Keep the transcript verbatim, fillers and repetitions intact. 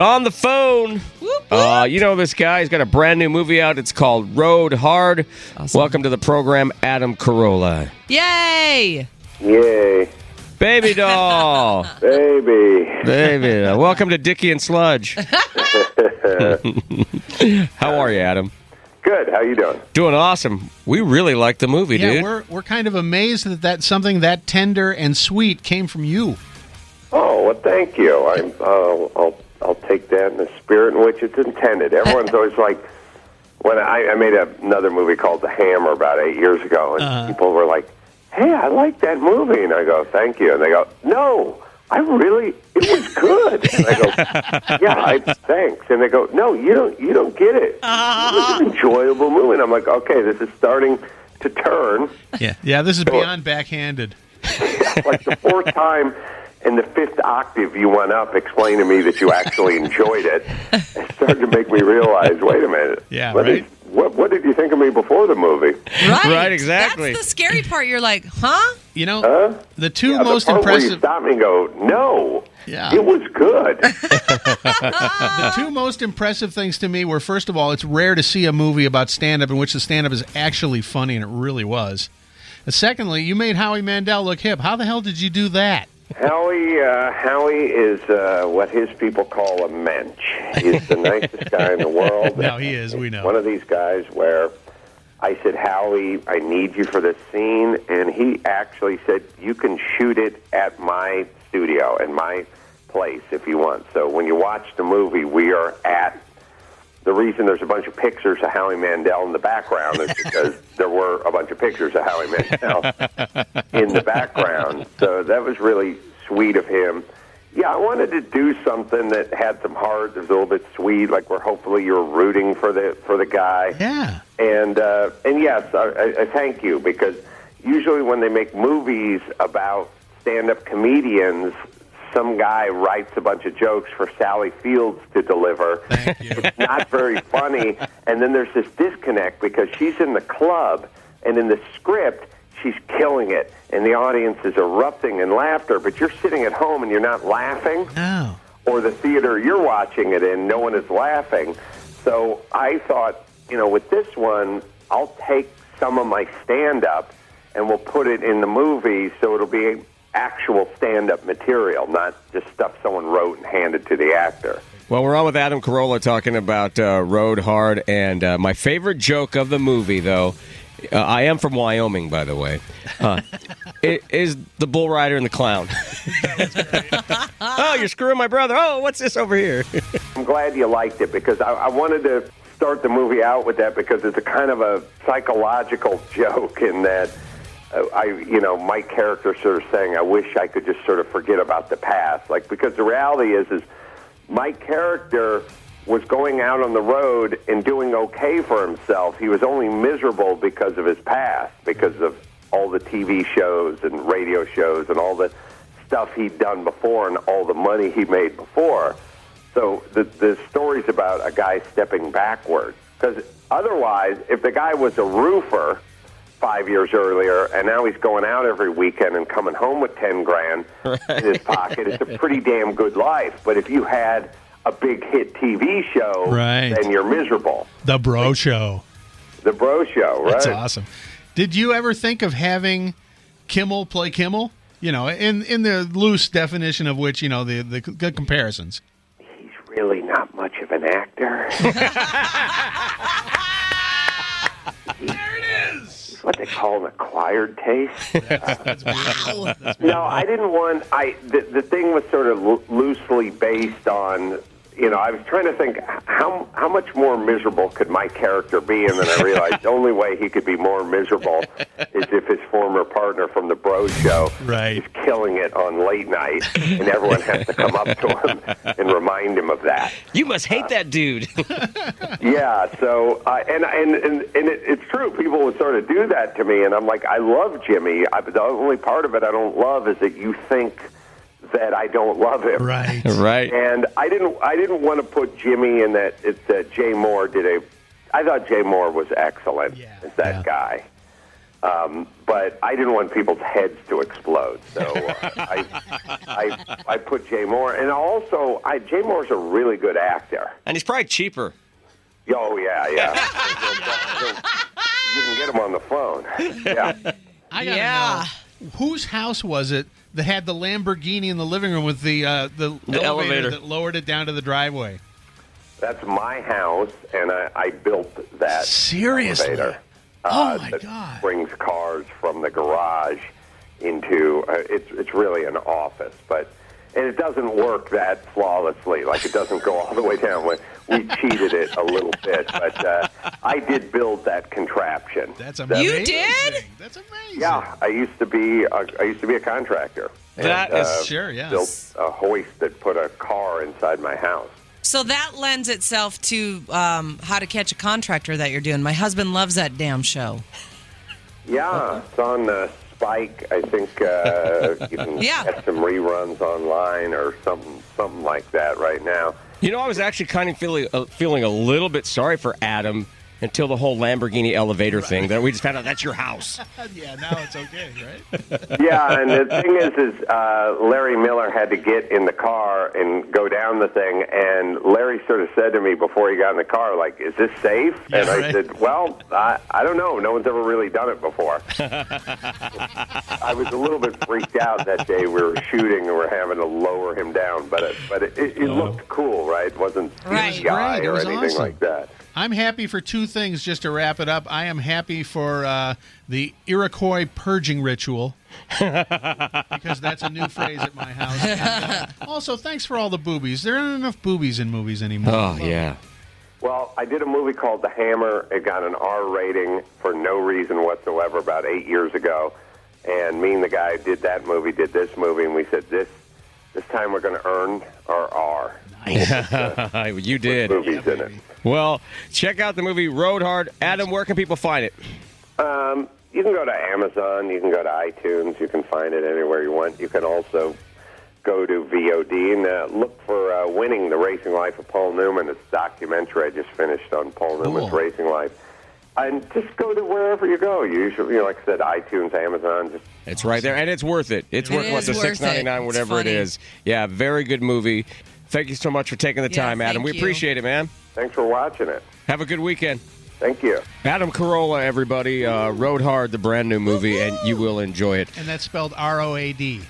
On the phone, uh, you know this guy. He's got a brand new movie out. It's called Rode Hard. Awesome. Welcome to the program, Adam Carolla. Yay! Yay. Baby doll. Baby. Baby. Welcome to Dickie and Sludge. How are you, Adam? Good. How you doing? Doing awesome. We really like the movie, yeah, dude. we're we're kind of amazed that, that something that tender and sweet came from you. Oh, well, thank you. I'm, uh, I'll I'll take that in the spirit in which it's intended. Everyone's always like, when I, I made a, another movie called The Hammer about eight years ago, and uh-huh. people were like, hey, I like that movie. And I go, thank you. And they go, no, I really, it was good. And I go, yeah, I, thanks. And they go, no, you don't, you don't get it. Uh-huh. It was an enjoyable movie. And I'm like, okay, this is starting to turn. Yeah, yeah, this is beyond backhanded. Like the fourth time in the fifth octave you went up explaining to me that you actually enjoyed it, it started to make me realize, wait a minute. Yeah, what right? Is, what, what did you think of me before the movie? Right. Right, exactly. That's the scary part. You're like, huh? You know, Huh? the two Yeah, most the part impressive... where you stop me and go, no, Yeah. it was good. The two most impressive things to me were, first of all, it's rare to see a movie about stand-up in which the stand-up is actually funny, and it really was. And secondly, you made Howie Mandel look hip. How the hell did you do that? Howie, uh, Howie is uh, what his people call a mensch. He's the nicest guy in the world. No, he is, we know. One of these guys where I said, Howie, I need you for this scene, and he actually said, you can shoot it at my studio and my place if you want. So when you watch the movie, we are at, the reason there's a bunch of pictures of Howie Mandel in the background is because there were a bunch of pictures of Howie Mandel in the background. So that was really sweet of him. Yeah, I wanted to do something that had some heart, that was a little bit sweet, like where hopefully you're rooting for the for the guy. Yeah. And uh, and yes, I, I, I thank you, because usually when they make movies about stand-up comedians, some guy writes a bunch of jokes for Sally Fields to deliver. Thank you. It's not very funny, and then there's this disconnect because she's in the club, and in the script, she's killing it, and the audience is erupting in laughter, but you're sitting at home and you're not laughing. Oh. Or the theater you're watching it in, no one is laughing. So I thought, you know, with this one, I'll take some of my stand-up and we'll put it in the movie so it'll be actual stand-up material, not just stuff someone wrote and handed to the actor. Well, we're on with Adam Carolla talking about uh, Rode Hard, and uh, my favorite joke of the movie, though, uh, I am from Wyoming, by the way, uh, it is the bull rider and the clown. Oh, you're screwing my brother. Oh, what's this over here? I'm glad you liked it, because I, I wanted to start the movie out with that, because it's a kind of a psychological joke in that uh, I, you know, my character sort of saying, I wish I could just sort of forget about the past. Like, because the reality is, is my character was going out on the road and doing okay for himself. He was only miserable because of his past, because of all the T V shows and radio shows and all the stuff he'd done before and all the money he made before. So the, the story's about a guy stepping backward. Because otherwise, if the guy was a roofer five years earlier and now he's going out every weekend and coming home with ten grand right. in his pocket, it's a pretty damn good life. But if you had a big hit T V show, right. then you're miserable. The Bro Show. The Bro Show, right? That's awesome. Did you ever think of having Kimmel play Kimmel? You know, in in the loose definition of which, you know, the, the, the comparisons. He's really not much of an actor. There it is. What they call an acquired taste. That's, that's wow. That's no, I didn't want. I the, the thing was sort of lo- loosely based on. You know, I was trying to think how how much more miserable could my character be, and then I realized the only way he could be more miserable is if his former partner from the Bro Show right. is killing it on late night, and everyone has to come up to him and remind him of that. You must hate uh, that dude. Yeah. So, uh, and and and, and it, it's true. People would sort of do that to me, and I'm like, I love Jimmy. I, the only part of it I don't love is that you think that I don't love him. Right. Right. And I didn't I didn't want to put Jimmy in that. It's that Jay Moore did a. I thought Jay Moore was excellent. Yeah. It's that yeah. guy. Um, but I didn't want people's heads to explode, so uh, I, I I put Jay Moore, and also I, Jay Moore's a really good actor. And he's probably cheaper. Oh yeah, yeah. You can get him on the phone. Yeah. I gotta Yeah. know, whose house was it that had the Lamborghini in the living room with the uh, the, The elevator, elevator. that lowered it down to the driveway? That's my house, and I, I built that Seriously? elevator. Oh, uh, my that God. brings cars from the garage into uh, it's it's really an office, but and it doesn't work that flawlessly. Like it doesn't go all the way down. We, we cheated it a little bit, but uh, I did build that contraption. That's That- amazing. You did? That's amazing. Yeah, I used to be a, I used to be a contractor. That And, is- uh, Sure, yeah. Built a hoist that put a car inside my house. So that lends itself to um, How to Catch a Contractor that you're doing. My husband loves that damn show. Yeah, it's on uh, Spike. I think uh, you can Yeah. get some reruns online or something, something like that right now. You know, I was actually kind of feeling uh, feeling a little bit sorry for Adam until the whole Lamborghini elevator thing. That we just found out that's your house. Yeah, now it's okay, right? Yeah, and the thing is, is uh, Larry Miller had to get in the car and go down the thing, and Larry sort of said to me before he got in the car, like, "Is this safe?" Yeah, and I right. said, "Well, I, I don't know. No one's ever really done it before." I was a little bit freaked out that day. We were shooting and we're having to lower him down, but it, but it, it, it looked cool, right? It wasn't Right. C G I Great. It or was anything awesome. like that. I'm happy for two things, just to wrap it up. I am happy for uh, the Iroquois purging ritual, because that's a new phrase at my house. And, uh, also, thanks for all the boobies. There aren't enough boobies in movies anymore. Oh, yeah. Well, I did a movie called The Hammer. It got an R rating for no reason whatsoever about eight years ago. And me and the guy who did that movie did this movie, and we said, this this time we're going to earn our R. You did. Movies in it. Well, check out the movie Road Hard. Adam, where can people find it? Um, you can go to Amazon. You can go to iTunes. You can find it anywhere you want. You can also go to V O D and uh, look for uh, Winning the Racing Life of Paul Newman. It's a documentary I just finished on Paul Newman's Cool. racing life. And just go to wherever you go. You usually, you know, like I said, iTunes, Amazon. Just It's right there, and it's worth it. It's It worth what is the worth six ninety nine, it. It's whatever it funny. is. Yeah, very good movie. Thank you so much for taking the Yeah, time, Adam. thank We you. appreciate it, man. thanks for watching it. Have a good weekend. Thank you. Adam Carolla, everybody. Uh, Road Hard, the brand new movie, and you will enjoy it. And that's spelled R O A D.